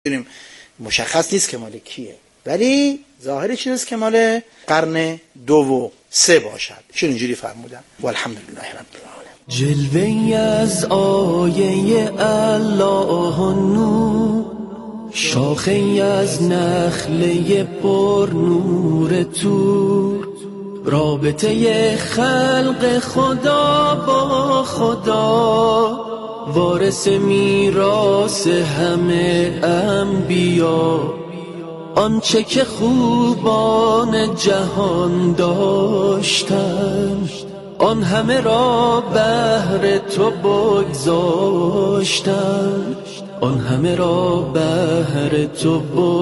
مشخص نیست که مال کیه، ولی ظاهر چیزست که مال قرن 2 و 3 باشد. ایشون اینجوری فرمودن. والحمدلله رب العالمین. جلوه از آیه الله نور، شاخه از نخله پر نور تور، رابطه خلق خدا با خدا، وارث میراث همه انبیا، آنچه که خوبان جهان داشتن، آن همه را بهر تو بگذاشتن، آن همه را بهر تو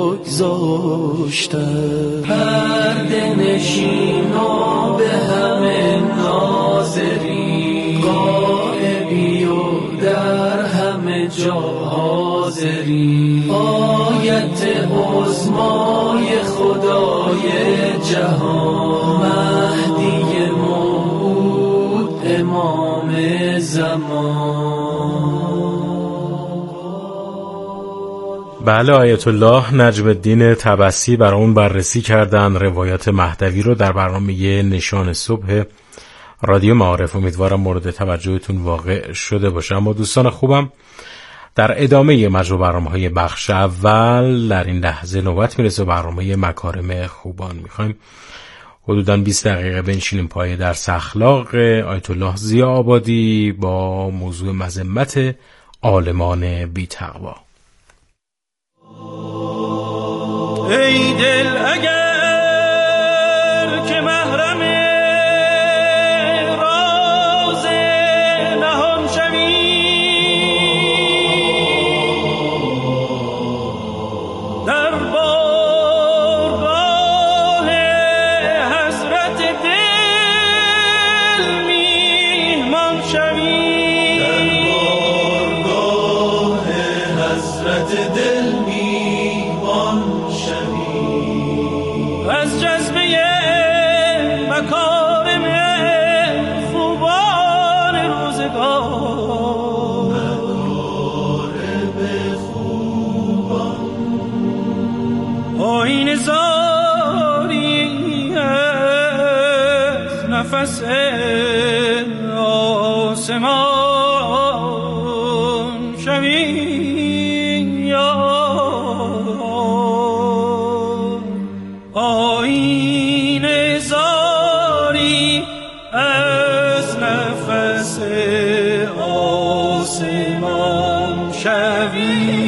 بگذاشتن. پرده نشینا به همه ناظری، غایبی و در همه جا حاضری، آیت عظمای خدای جهان، مهدی موعود امام زمان. بله، آیت الله نجم الدین طبسی برامون بررسی کردن روایات مهدوی رو در برنامه نشان صبح رادیو معارف. امیدوارم مورد توجهتون واقع شده باشه. اما دوستان خوبم، در ادامه مجموع برنامه‌های بخش اول در این لحظه نوبت میرسه برنامه مکارم خوبان. میخوایم حدوداً 20 دقیقه بنشینیم پای درس اخلاق آیت الله ضیا آبادی با موضوع مذمت عالمان بی‌تقوا. ای دل اگر که محرم راز نهان شوی، در بارگاه حضرت دل میهمان شوی، در بارگاه حضرت دل میهمان شوی، از جذبه مکارم خوبان روزگار، مکارم خوبان آیین زاری از نفس آسمان شوی، آیین زاری از نفس آسمان شوی.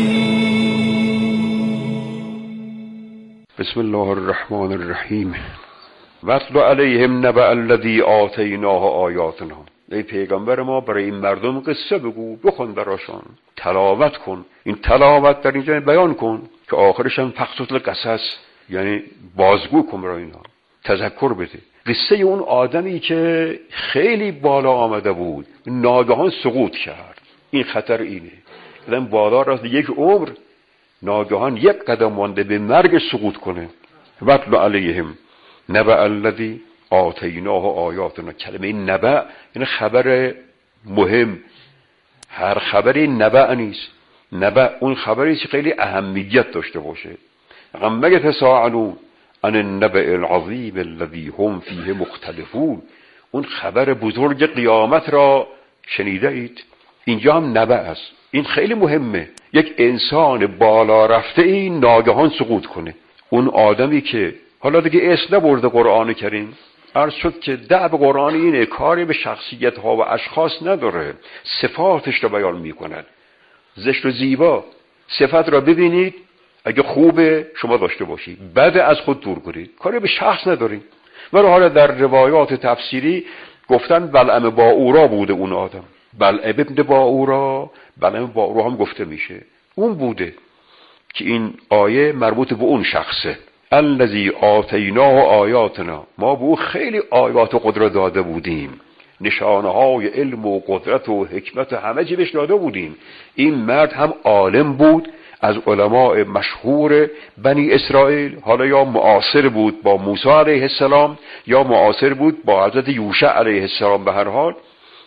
بسم الله الرحمن الرحیم. واتل علیهم نبأ الذی آتیناه آیاتنا. ای پیغمبر ما برای این مردم قصه بگو، بخون براشون، تلاوت کن. این تلاوت در اینجا بیان کن که آخرش هم فقط القصص، یعنی بازگو کن برای اینا، تذکر بده. قصه اون آدمی که خیلی بالا آمده بود ناگهان سقوط کرد. این خطر اینه، آدم بالا رفت یک عمر ناگهان یک قدم مانده به مرگ سقوط کنه. واتل علیهم نبأ الذی آتیناه آیاتنا. کلمه نبأ یعنی خبر مهم. هر خبری نبأ نیست. نبأ اون خبری که خیلی اهمیت داشته باشه. اما یتساءلون عن النبأ العظیم الذی هم فیه مختلفون. اون خبر بزرگ قیامت را شنیده اید؟ اینجا هم نبأ است. این خیلی مهمه. یک انسان بالا رفته این ناگهان سقوط کنه. اون آدمی که حالا دیگه اسم نبرده قرآن کریم، عرض شد که دعب قرآن اینه، کاری به شخصیت ها و اشخاص نداره، صفاتش را بیان میکند. زشت و زیبا صفت را ببینید، اگه خوبه شما داشته باشید، بد از خود دور کنید، کاری به شخص ندارید. و حالا در روایات تفسیری گفتن بلعم باعورا بوده اون آدم. بلعم ابن باعورا، بلعم باعورا هم گفته میشه اون بوده که این آیه مربوط به اون شخصه. الذی آتیناه آیاتنا. ما به او خیلی آیات و قدرت داده بودیم، نشانه های علم و قدرت و حکمت همه چی بهش داده بودیم. این مرد هم عالم بود، از علماء مشهور بنی اسرائیل، حالا یا معاصر بود با موسی علیه السلام یا معاصر بود با حضرت یوشع علیه السلام، به هر حال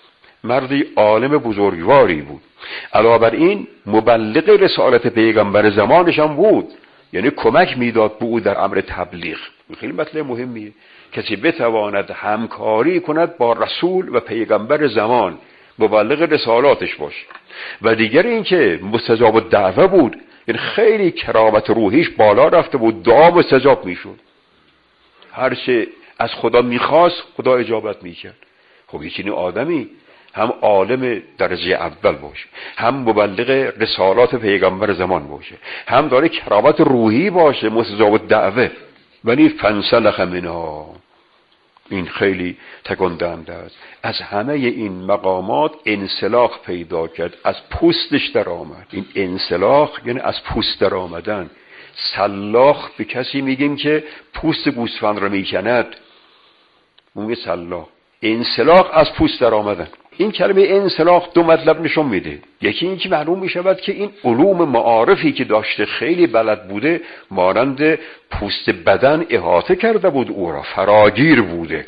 مردی عالم بزرگواری بود. علاوه بر این مبلغ رسالت پیغمبر زمانش هم بود، یعنی کمک میداد به او در امر تبلیغ. خیلی مطلب مهمیه، کسی بتواند همکاری کند با رسول و پیغمبر زمان، مبلغ رسالاتش باشه. و دیگر این که مستجاب الدعوه بود، یعنی خیلی کرامت روحیش بالا رفته بود، دعا مستجاب میشد. هر چه از خدا میخواست خدا اجابت میکرد. خب یه چنین آدمی هم عالم درجه اول باشه، هم مبلغ رسالات پیغمبر زمان باشه، هم داره کرامت روحی باشه، مستجاب الدعوه، ولی فانسلخ منها، این خیلی تکان دهنده است. از همه این مقامات انسلاخ پیدا کرد، از پوستش در آمد. این انسلاخ یعنی از پوست در آمدن. سلاخ به کسی میگیم که پوست گوسفند رو میکند، اون سلاخ. انسلاخ از پوست در آمدن. این کلمه انسلاخ دو مطلب نشون میده. یکی این که معلوم میشود که این علوم معارفی که داشته خیلی بلد بوده، مانند پوست بدن احاطه کرده بود، او را فراگیر بوده،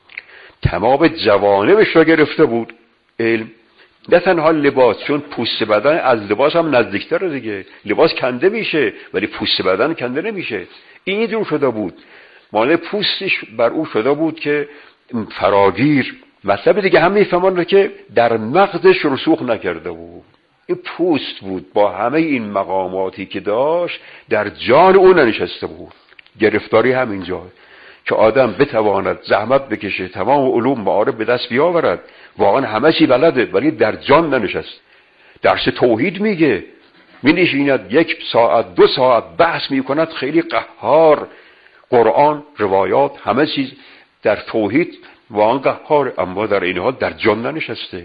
تمام جوانبش را گرفته بود علم. نه تنها لباس، چون پوست بدن از لباس هم نزدیکتره دیگه، لباس کنده میشه ولی پوست بدن کنده نمیشه. این جور شده بود، مانند پوستش بر او شده بود که فراگیر. مطلب دیگه هم میفهمند که در مغزش رسوخ نکرده بود. این پوست بود با همه این مقاماتی که داشت در جان او ننشسته بود. گرفتاری همینجا که آدم بتواند زحمت بکشه، تمام علوم معارف به دست بیاورد، واقعا همه چی بلده ولی در جان ننشست. درس توحید میگه، مینشیند 1 ساعت 2 ساعت بحث میکند، خیلی قهار. قرآن، روایات، همه چیز در توحید واقعا قهار، اما در این حال در جان ننشسته،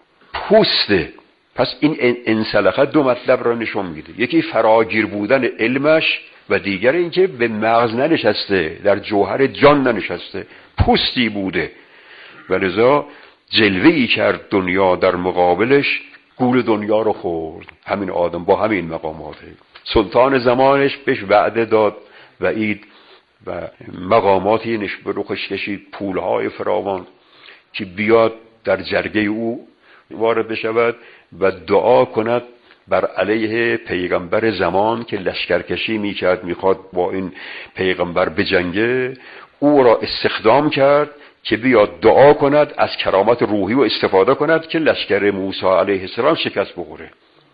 پوسته. پس این انسلخه دو مطلب را نشون میده، یکی فراگیر بودن علمش و دیگر اینکه به مغز ننشسته، در جوهر جان ننشسته، پوستی بوده. و لذا جلوه‌ای کرد دنیا در مقابلش، گول دنیا رو خورد. همین آدم با همین مقاماته. سلطان زمانش بهش وعده داد وعید و مقاماتی به رخش کشید، پولهای فراوان، که بیاد در جرگه او وارد بشود و دعا کند بر علیه پیغمبر زمان که لشکرکشی میکرد، میخواد با این پیغمبر بجنگه. او را استخدام کرد که بیاد دعا کند، از کرامت روحی و استفاده کند که لشکر موسی علیه السلام شکست بخوره.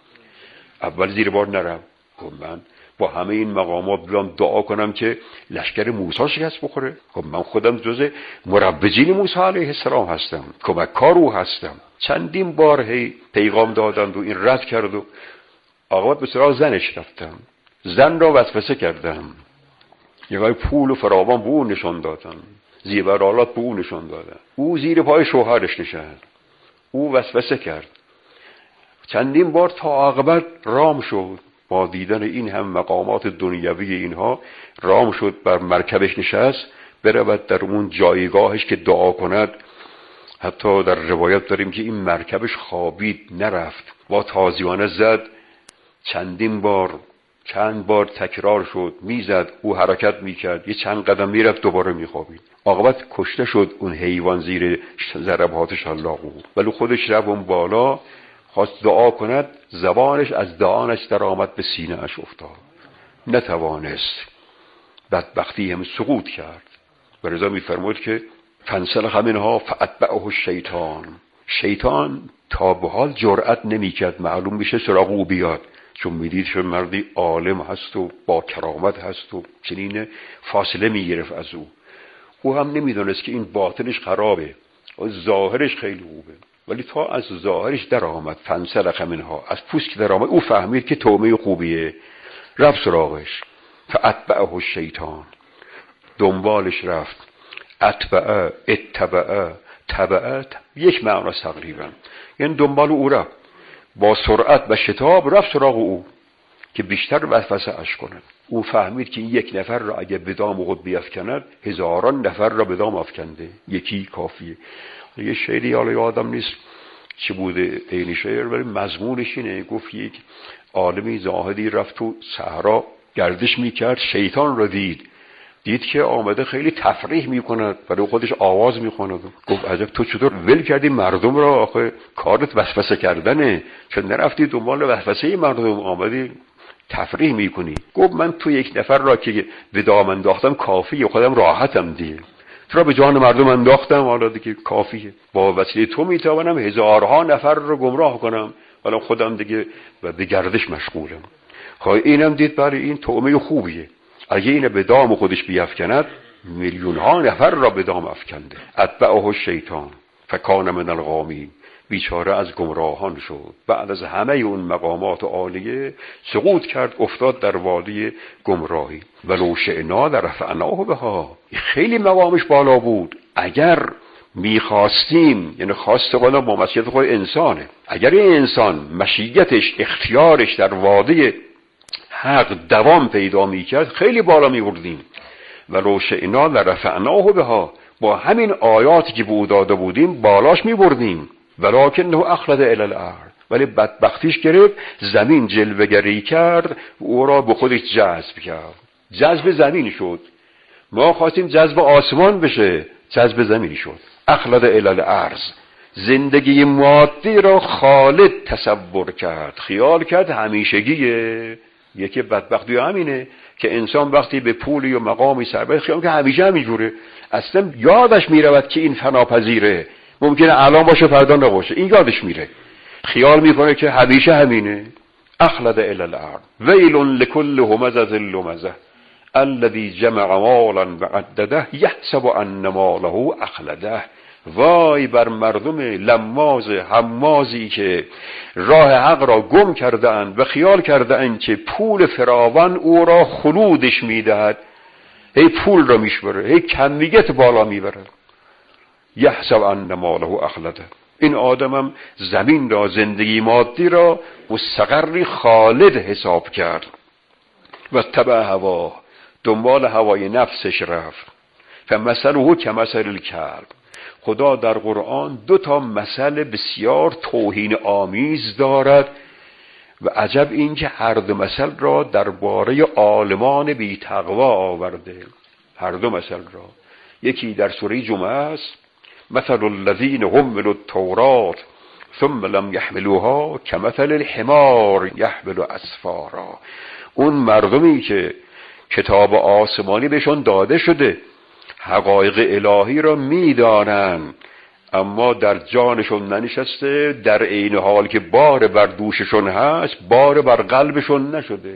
اول زیر بار نرم، من با همه این مقامات بیام دعا کنم که لشکر موسی شکست بخوره؟ خب من خودم جز مروجین موسی علیه السلام هستم، کمککار او هستم. چندین بار هی پیغام دادند و این رد کرد و عاقبت به سراغ زنش رفتم، زن را وسوسه کردم، یه پول و فراوان به او نشان دادم، زیورآلات به او نشان دادم، او زیر پای شوهرش نشست، او وسوسه کرد. چندین بار تا عاقبت رام شد، با دیدن این هم مقامات دنیوی اینها رام شد، بر مرکبش نشست برود در اون جایگاهش که دعا کند. حتی در روایت داریم که این مرکبش خوابید، نرفت، با تازیانه زد. چند بار تکرار شد، میزد، او حرکت میکرد، یه چند قدم میرفت، دوباره میخوابید. عاقبت کشته شد اون حیوان زیر ضربات شلاق او. ولی خودش رفت اون بالا، خواست دعا کند، زبانش از دهانش در آمد، به سینه اش افتاد، نتوانست، بدبختی هم سقوط کرد. و رضا میفرمود که فانسلخ منها فاتبعه الشیطان. شیطان تا به حال جرأت نمیکرد معلوم میشه سراغ او بیاد، چون میدید شد مردی عالم هست و با کرامت هست و چنین فاصله میگرفت از او. او هم نمیدونست که این باطنش خرابه و ظاهرش خیلی خوبه، ولی تا از ظاهرش در آمد، فانسلخ منها، از پوست که در آمد، او فهمید که تومه خوبیه، رفت سراغش. فاتبعه الشیطان، دنبالش رفت. اتبعه، اتبعه، تبعه، یک معنی تقریبا، یعنی دنبال او رفت با سرعت و شتاب، رفت سراغ او که بیشتر وسوسه اش کند. او فهمید که این یک نفر را اگه به دام خود بیفکند، هزاران نفر را به دام افکنده، یکی کافیه. یه شعری حالا یادم نیست چی بوده این شعر، ولی مضمونش اینه، گفت یک عالمی زاهدی رفت تو صحرا گردش میکرد، شیطان را دید دید که آمده خیلی تفریح میکند، برای خودش آواز میخواند. گفت عجب تو چطور ول کردی مردم را؟ آخه کارت وسوسه کردنه، چون نرفتی دنبال وسوسه مردم، آمدی تفریح میکنی. گفت من تو یک نفر را که به دام انداختم کافیه، خودم راحتم دیگه. تو را به جان مردم انداختم، حالا دیگه کافیه. با وسیله تو میتوانم هزارها نفر رو گمراه کنم، حالا خودم دیگه و به گردش مشغولم. خواهی اینم دید برای این طعمه خوبیه. اگه اینه به دام خودش بیفکند، میلیون ها نفر را به دام افکنده. اتبعه الشیطان فکان من الغاوین. بیچاره از گمراهان شد. بعد از همه اون مقامات عالیه سقوط کرد، افتاد در وادی گمراهی. ولو شئنا لرفعناه بها. خیلی مقامش بالا بود. اگر میخواستیم، یعنی خواست خدا با مشیت خود انسانه، اگر این انسان مشیتش اختیارش در وادی حق دوام پیدا میکرد، خیلی بالا میبردیم. ولو شئنا لرفعناه بها. با همین آیاتی که به او داده بودیم بالاش میبردیم. ولکنه اخلد الی الارض. ولی بدبختیش گرفت، زمین جلوه‌گری کرد، او را به خودش جذب کرد. جذب زمین شد. ما خواستیم جذب آسمان بشه، جذب زمینی شد. اخلد الی الارض. زندگی مادی را خالد تصور کرد، خیال کرد همیشگیه. یکی بدبختی همینه که انسان وقتی به پولی و مقامی سربرد خیال که همیشه همینجوره، اصلا یادش میرود که این فناپذیره، ممکنه الان باشه فردا نباشه، این یادش میره، خیال میکنه که همیشه همینه. اخلد الی الارض ویل لكل همزة لمزة الذي جمع مالا وعدده یحسب ان ماله اخلده. وای بر مردم لماز همازی که راه حق را گم کرده اند و خیال کرده اند که پول فراوان او را خلودش میدهد. هی پول را میشبره، هی کمیت بالا میبره. یحسب ان ماله اخلده. این آدمم زمین را، زندگی مادی را مستقری خالد حساب کرد و تبع هوا، دنبال هوای نفسش رفت. فمثله کمثل الکلب. خدا در قرآن 2 مثل بسیار توهین آمیز دارد و عجب این که هر 2 مثل را درباره عالمان بی تقوا آورده. هر 2 مثل را، یکی در سوره جمعه است، مثل الذین حملوا التوراة ثم لم يحملوها كمثل الحمار يحمل اسفارا. اون مردمی که کتاب آسمانی بهشون داده شده، حقایق الهی را میدانن، اما در جانشون ننشسته، در عین حال که بار بر دوششون هست بار بر قلبشون نشده.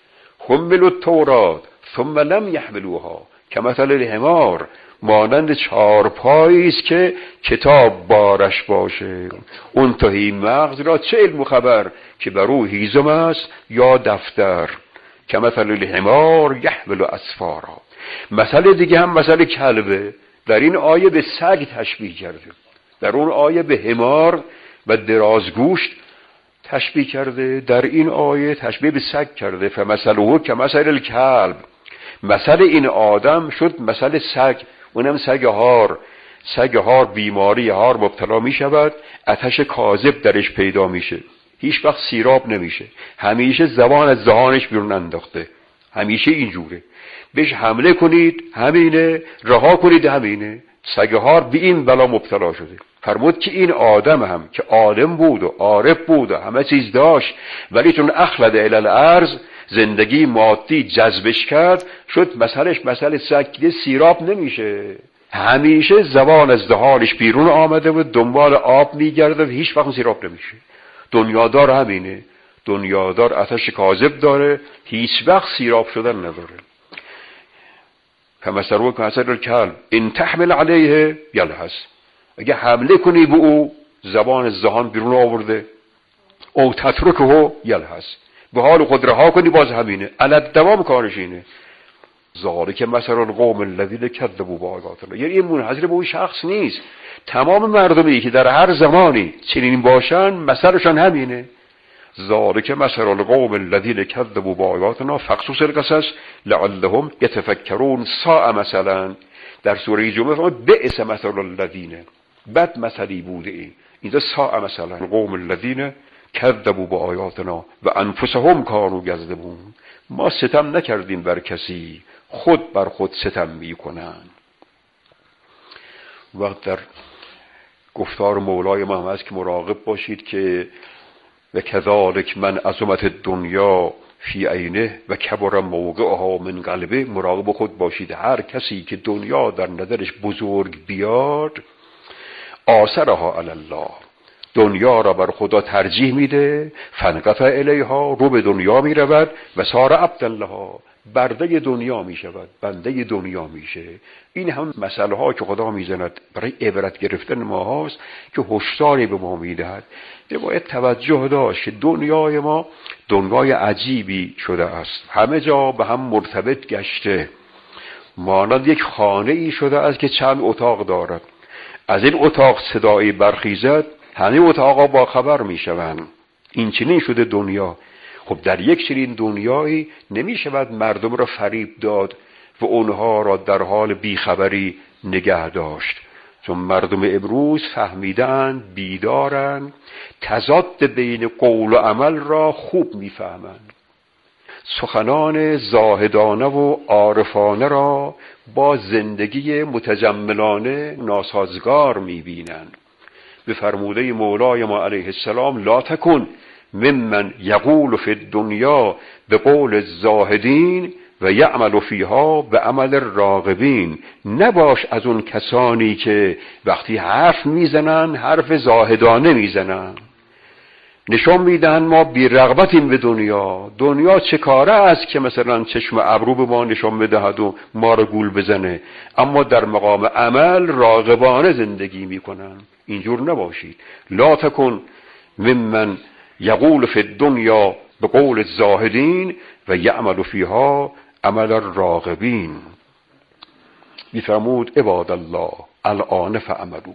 حملوا التوراة ثم لم يحملوها كمثل الحمار. مانند 4 پایی است که کتاب بارش باشه. اون تهی مغز را چه علم و خبر که بر او هیزم است یا دفتر. کمثل الحمار یحمل اسفارا. مثل دیگه هم مثل کلبه. در این آیه به سگ تشبیه کرده، در اون آیه به حمار و درازگوشت تشبیه کرده، در این آیه تشبیه به سگ کرده. فمثله کمثل الکلب. مثل این آدم شد مثل سگ، اونم سگ هار. سگ هار بیماری هار مبتلا می شود، آتش کاذب درش پیدا میشه، هیچ وقت سیراب نمیشه، همیشه زبان از دهانش بیرون انداخته، همیشه اینجوره. بهش حمله کنید همینه، رها کنید همینه. سگ هار به این بلا مبتلا شده. فرمود که این آدم هم که عالم بود و عارف بود و همه چیز داشت، ولی چون اخلد الی الارض، زندگی مادی جذبش کرد، شد مثلش مثل سگ که سیراب نمیشه، همیشه زبان از دهانش بیرون آمده و دنبال آب میگرده و هیچ وقت سیراب نمیشه. دنیادار همینه، دنیادار آتش کاذب داره، هیچ وقت سیراب شدن نداره. فمثله کمثل الکلب ان تحمل علیه یلهث. اگه حمله کنی به او، زبان از دهان بیرون آورده، او تترکه یلهث، به حال خود رها کنی، باز همینه، علت دوام کارش اینه. ذالک مثل القوم الذین کذبوا بآیاتنا. یعنی این منحصر به اون شخص نیست، تمام مردمی که در هر زمانی چنین باشن مثلشان همینه. ذالک مثل القوم الذین کذبوا بآیاتنا فاقصص القصص لعلهم یتفکرون. ساء مثلا در سوره جمعه فرمود بئس مثل الذین، بد مثلی بوده این، اینجا ساء مثلا القوم الذین کذبوا بآیاتنا و انفسهم کانوا یظلمون. ما ستم نکردیم بر کسی، خود بر خود ستم می کنند. وقت در گفتار مولای ما هست که مراقب باشید که و کذالک من عظمت دنیا فی عینه و کبر موقعها من قلبه. مراقب خود باشید، هر کسی که دنیا در نظرش بزرگ بیاد آثرها علی الله، دنیا را بر خدا ترجیح میده، فانقطع الیها، رو به دنیا میرود و صار عبدا لها، برده دنیا میشود، بنده دنیا میشه. این هم مسئله ها که خدا میزند برای عبرت گرفتن ما هاست که هشداری به ما میدهد. باید توجه داشت که دنیای ما دنیای عجیبی شده است، همه جا به هم مرتبط گشته، مانند یک خانه ای شده است که چند اتاق دارد. از این اتاق صدایی برخیزد همه اتاقا با خبر میشوند. این چنین شده دنیا. خب در یک چنین دنیایی نمی شود مردم را فریب داد و اونها را در حال بیخبری نگه داشت، چون مردم امروز فهمیدند، بیدارند، تضاد بین قول و عمل را خوب میفهمند، سخنان زاهدانه و عارفانه را با زندگی متجملانه ناسازگار میبینند. به فرموده مولای ما علیه السلام لا تکن ممن یقول فی الدنیا به قول الزاهدین و یعمل فیها به عمل الراغبین. نباش از اون کسانی که وقتی حرف میزنن حرف زاهدانه میزنن، نشون میدن ما بی رغبتیم به دنیا. دنیا چه کاره است که مثلا چشم ابرو به ما نشون بدهد و ما رو گول بزنه، اما در مقام عمل راغبانه زندگی میکنن. اینجور نباشید. لا تکن ممن یقول فی الدنیا به قول الزاهدین و یعمل فیها عمل الراغبین. میفرمود عباد الله الآن فعملوا.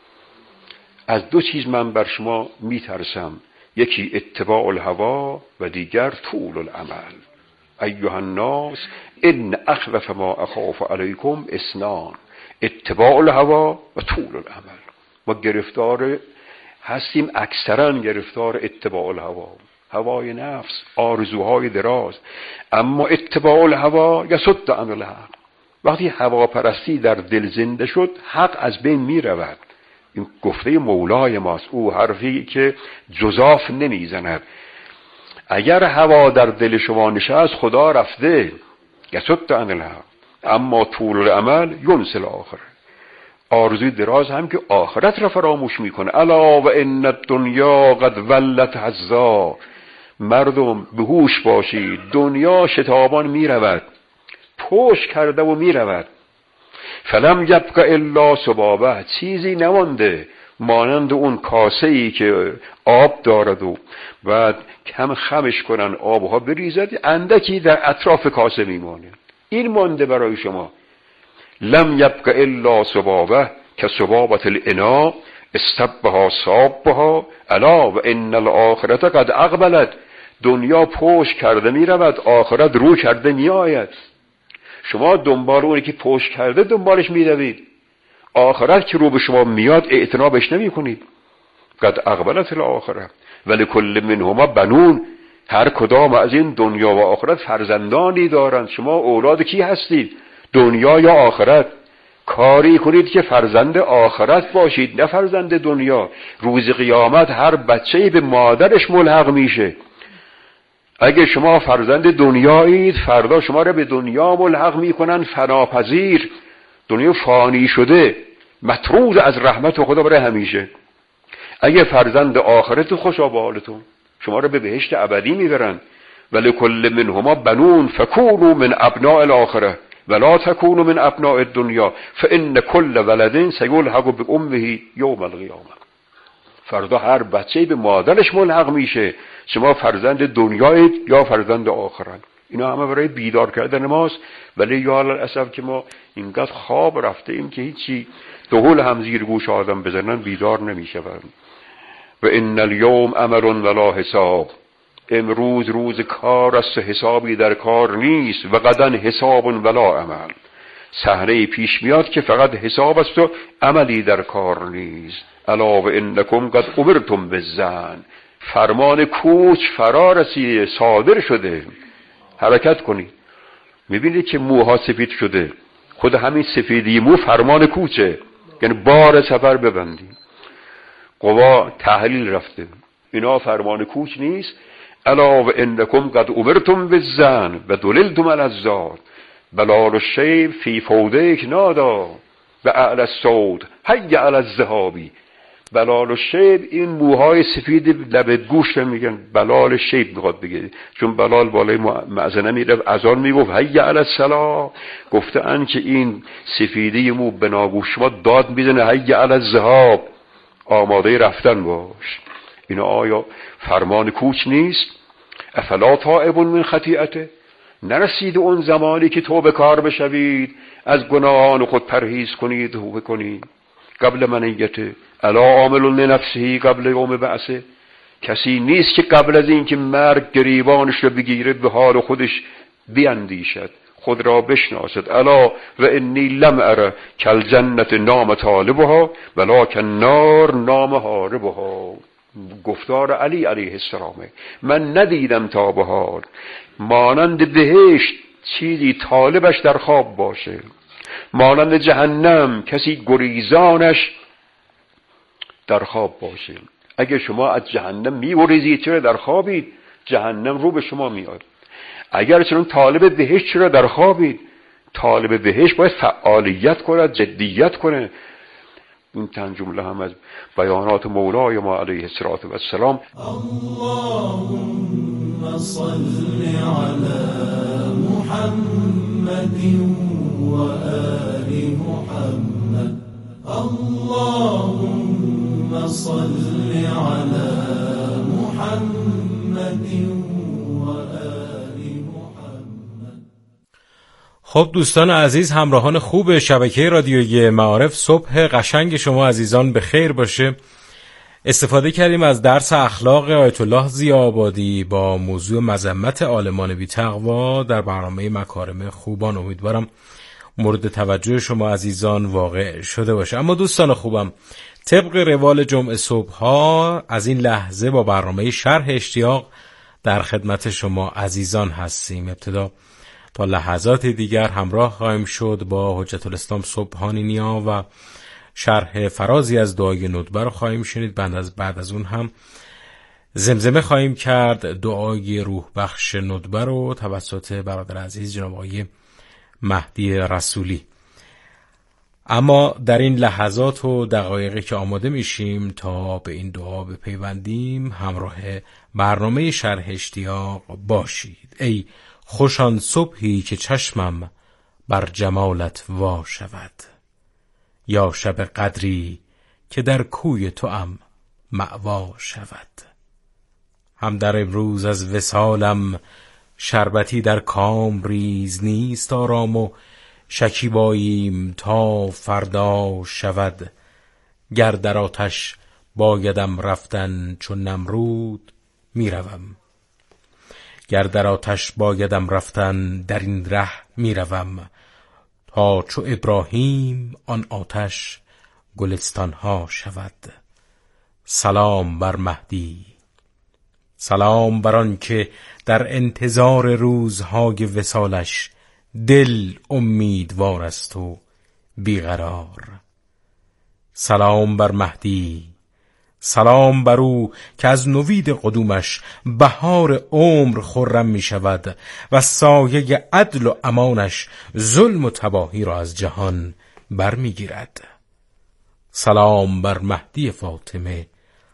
از دو چیز من بر شما میترسم، یکی اتباع الهوا و دیگر طول العمل. ایها الناس ان اخوف ما اخاف علیکم اثنان، اتباع الهوا و طول العمل. ما گرفتار هستیم، اکثرا گرفتار اتباع الهوا، هوای نفس، آرزوهای دراز. اما اتباع الهوا یصد عن الحق. وقتی هواپرستی در دل زنده شد حق از بین می رود. این گفته مولای ماست، او حرفی که جزاف نمی زند. اگر هوا در دل شما نشست خدا رفته، یصد عن الحق. اما طول العمل ینسی الاخره، آرزوی دراز هم که آخرت را فراموش میکنه. الا و ان الدنیا قد ولت حظا. مردم به هوش باشید، دنیا شتابان میرود، پشت کرده و میرود. فلم یبق الا سبابه، چیزی نمانده مانند اون کاسه‌ای که آب دارد و بعد کم خمش کنن آبها بریزد، اندکی در اطراف کاسه میمانه. این مانده برای شما. لم یبق الا سبابه که سبابت الاناء استبها صابها الا و ان الاخرت قد اقبلت. دنیا پشت کرده می رود، آخرت رو کرده می آید. شما دنبال اونی که پشت کرده دنبالش می روید، آخرت که رو به شما میاد اعتنابش نمی کنید. قد اقبلت الاخره ولکل منهما بنون. هر کدام از این دنیا و آخرت فرزندانی دارند. شما اولاد کی هستید؟ دنیا یا آخرت؟ کاری کنید که فرزند آخرت باشید، نه فرزند دنیا. روز قیامت هر بچه‌ای به مادرش ملحق میشه. اگه شما فرزند دنیایید، فردا شما را به دنیا ملحق میکنن، فناپذیر. دنیا فانی شده، مطرود از رحمت خدا برای همیشه. اگه فرزند آخرت، خوشا به حالتون، شما را به بهشت ابدی میبرن. ولکل منهما بنون فکونوا من ابناء الاخره ولا تکونوا من ابناء الدنیا فان کل ولد سیلحق بامه یوم القیامه. فردا هر بچه‌ای به مادرش ملحق میشه. شما فرزند دنیایید یا فرزند آخرت. اینا همه برای بیدار کردن ماست. ولی یا للاسف که ما اینقدر خواب رفته ایم که هیچی دهل هم زیر گوش آدم بزنن بیدار نمیشوند. و ان الیوم امر ولا حساب. امروز روز کار است، حسابی در کار نیست. و غدا حساب ولا عمل. صحنه پیش میاد که فقط حساب است و عملی در کار نیست. الا و انکم قد امرتم بالزن. فرمان کوچ فرا رسیده، صادر شده، حرکت کنید. میبینید که موها سفید شده، خود همین سفیدی مو فرمان کوچه، یعنی بار سفر ببندیم. قوا تحلیل رفته، اینا فرمان کوچ نیست. الا و انکم قد امرتم بالزن و دللتم علی الزاد بلال الشیب فی فودک نادا و اعلی الصوت حی علی الذهابی. بلال الشیب این موهای سفید لب گوش میگن، بلال الشیب میخواد بگه، چون بلال بالای مأذنه میرفت اذان میگفت حی علی الصلاة. گفته ان که این سفیدی مو به ناگوش ما داد میزنه حی علی الذهاب، آماده رفتن باش. اینا آیا فرمان کوچ نیست؟ افلا تائبون من خطیئته، نرسید اون زمانی که توبه کار بشوید، از گناهان خود پرهیز کنید، توبه کنید قبل منیته. الا عامل لنفسه قبل یوم بعثه، کسی نیست که قبل از این که مرگ گریبانش رو بگیره به حال خودش بیندیشد، خود را بشناسد. الا و انی لم اره کل جنت نام طالبها ولکن نار نام حاربها. گفتار علی علیه السلام، من ندیدم تا به حال مانند بهشت چیزی طالبش در خواب باشه، مانند جهنم کسی گریزانش در خواب باشه. اگه شما از جهنم می‌گریزید چرا در خوابید؟ جهنم رو به شما میاد. اگر چون طالب بهشت چرا در خوابید؟ طالب بهشت باید فعالیت کنه، جدیت کنه. این چند جمله هم از بیانات مولای ما علیه السلام. اللهم صل علی محمد و آل محمد. اللهم صل علی محمد و آل محمد. خب دوستان عزیز، همراهان خوب شبکه رادیویی معارف، صبح قشنگ شما عزیزان به خیر باشه. استفاده کردیم از درس اخلاق آیت الله ضیاءآبادی با موضوع مذمت عالمان بی تقوا در برنامه مکارم خوبان. امیدوارم مورد توجه شما عزیزان واقع شده باشه. اما دوستان خوبم، طبق روال جمعه صبح ها از این لحظه با برنامه شرح اشتیاق در خدمت شما عزیزان هستیم. ابتدا تا لحظات دیگر همراه خواهیم شد با حجت الاسلام سبحانی نیا و شرح فرازی از دعای ندبه رو خواهیم شنید. بعد از اون هم زمزمه خواهیم کرد دعای روح بخش ندبه رو توسط برادر عزیز جناب آقای مهدی رسولی. اما در این لحظات و دقایقی که آماده میشیم تا به این دعا بپیوندیم، همراه برنامه شرح اشتیاق باشید. ای خوشان صبحی که چشمم بر جمالت وا شود، یا شب قدری که در کوی توام مأوا شود. هم در امروز از وصالم شربتی در کام ریز نیست آرام و شکیباییم تا فردا شود. گر در آتش بایدم رفتن چون نمرود میروم، گر در آتش بایدم رفتن در این ره میروم. تا چو ابراهیم آن آتش گلستانها شود. سلام بر مهدی، سلام بر آن که در انتظار روزهای وصالش دل امیدوار است و بیقرار. سلام بر مهدی، سلام بر او که از نوید قدومش بهار عمر خرم می شود و سایه عدل و امانش ظلم و تباهی را از جهان بر می گیرد. سلام بر مهدی فاطمه،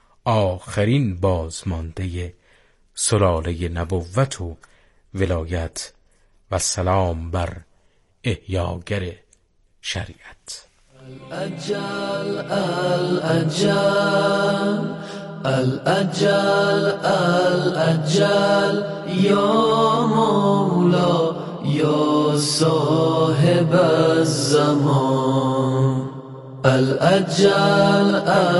آخرین بازمانده سلاله نبوت و ولایت، و سلام بر احیاگر شریعت. الأجل الأجل الأجل الأجل یا مولا یا صاحب الزمان. الأجل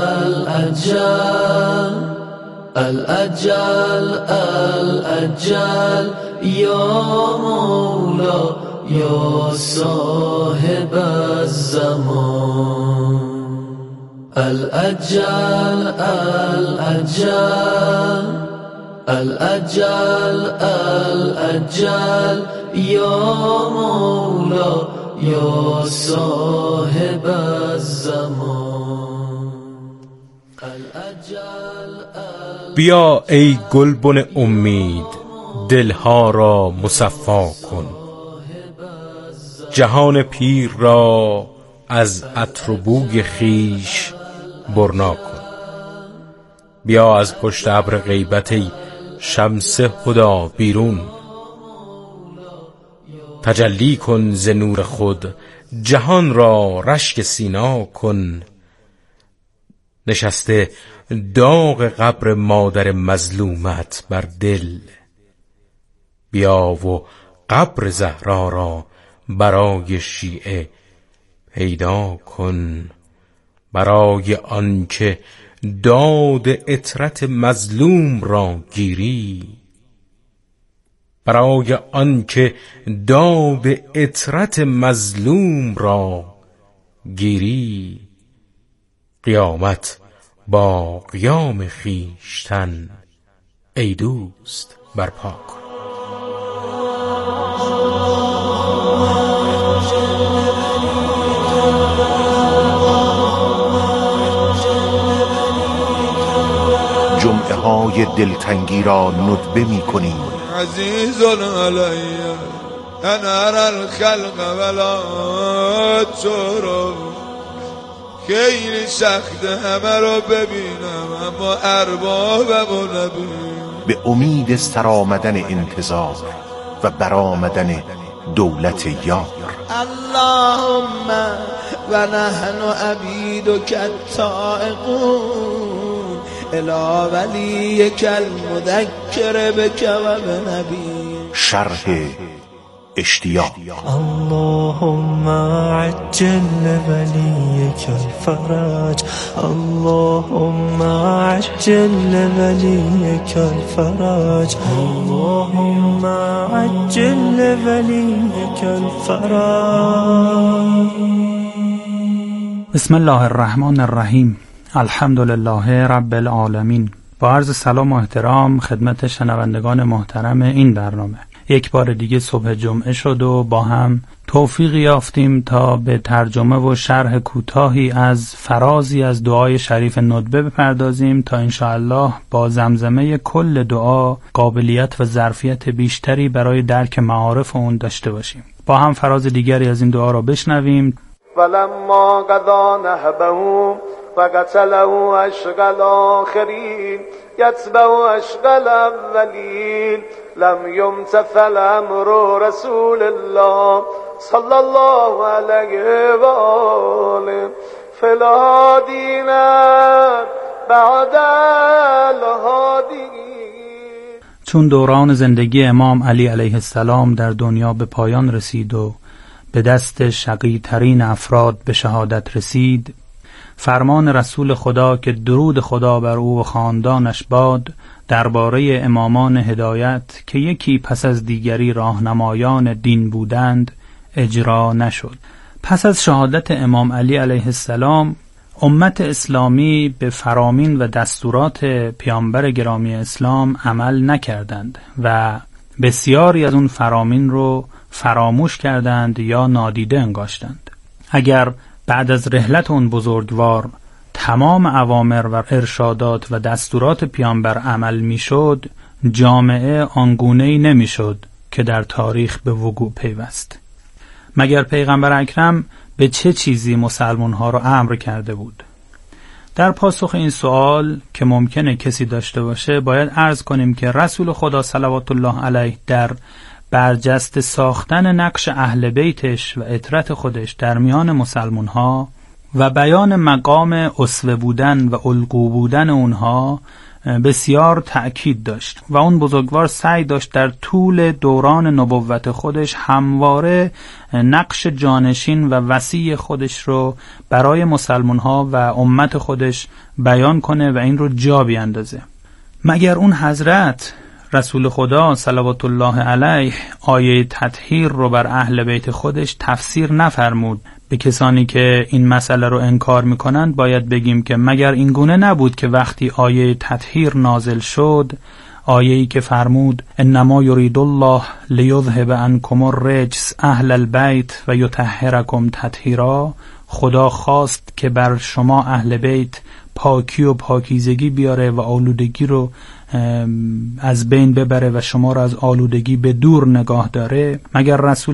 الأجل الأجل الأجل یا مولا یا صاحب الزمان. الأجل الأجل الأجل الأجل یا مولا یا صاحب الزمان. بیا ای گلبن امید دلها را مصفا کن، جهان پیر را از عطر و بوی خویش برنا کن. بیا از پشت ابر غیبت ای شمس هدی بیرون، تجلی کن ز نور خود جهان را رشک سینا کن. نشسته داغ قبر مادر مظلومت بر دل، بیا و قبر زهرا را برای شیعه پیدا کن. برای آنکه داد عترت مظلوم را گیری، برای آنکه داد عترت مظلوم را گیری، قیامت با قیام خویشتن ای دوست برپا کن. جمعه های دلتنگی را ندبه می کنیم. عزیز علی انا الخلق ولا ترو، خیلی سخت همه رو ببینم اما اربابمو نبینم. به امید سرآمدن انتظار و برآمدن دولت یار. اللهم و نحن عبیدک التائقون الی ولیک المذکر بک و بنبی. شرح اشتیاق. اللهم عجل لولیک الفرج، اللهم عجل لولیک الفرج، اللهم عجل لولیک الفرج. بسم الله الرحمن الرحیم. الحمد لله رب العالمین. با عرض سلام و احترام خدمت شنوندگان محترم این برنامه، یک بار دیگه صبح جمعه شد و با هم توفیق یافتیم تا به ترجمه و شرح کوتاهی از فرازی از دعای شریف ندبه بپردازیم تا انشاءالله با زمزمه کل دعا قابلیت و ظرفیت بیشتری برای درک معارف اون داشته باشیم. با هم فراز دیگری از این دعا را بشنویم. ولما قضا نهبه وقتله عشق الآخرین یتبع عشق الاولین لم یمتثل امر رسول الله صلی الله علیه و آله فلا دین بعد الهادی. چون دوران زندگی امام علی علیه السلام در دنیا به پایان رسید و به دست شقی ترین افراد به شهادت رسید، فرمان رسول خدا که درود خدا بر او و خاندانش باد درباره امامان هدایت که یکی پس از دیگری راهنمایان دین بودند اجرا نشد. پس از شهادت امام علی علیه السلام امت اسلامی به فرامین و دستورات پیامبر گرامی اسلام عمل نکردند و بسیاری از اون فرامین رو فراموش کردند یا نادیده انگاشتند. اگر بعد از رحلت اون بزرگوار تمام اوامر و ارشادات و دستورات پیامبر عمل میشد، جامعه آنگونه‌ای نمیشد که در تاریخ به وقوع پیوست. مگر پیغمبر اکرم به چه چیزی مسلمان‌ها را امر کرده بود؟ در پاسخ این سوال که ممکنه کسی داشته باشه باید عرض کنیم که رسول خدا صلوات الله علیه در برجسته ساختن نقش اهل بیتش و عترت خودش در میان مسلمان‌ها و بیان مقام اسوه بودن و الگو بودن اونها بسیار تأکید داشت و اون بزرگوار سعی داشت در طول دوران نبوت خودش همواره نقش جانشین و وصی خودش رو برای مسلمان‌ها و امت خودش بیان کنه و این رو جا بیاندازه. مگر اون حضرت رسول خدا صلوات الله علیه آیه تطهیر رو بر اهل بیت خودش تفسیر نفرمود؟ به کسانی که این مسئله رو انکار میکنند باید بگیم که مگر این گونه نبود که وقتی آیه تطهیر نازل شد آیه‌ای که فرمود انما یرید الله لیذهب عنکم الرجس اهل البیت و یطهرکم تطهیرا، خدا خواست که بر شما اهل بیت پاکی و پاکیزگی بیاره و آلودگی رو از بین ببره و شما رو از آلودگی به دور نگاه داره. مگر رسول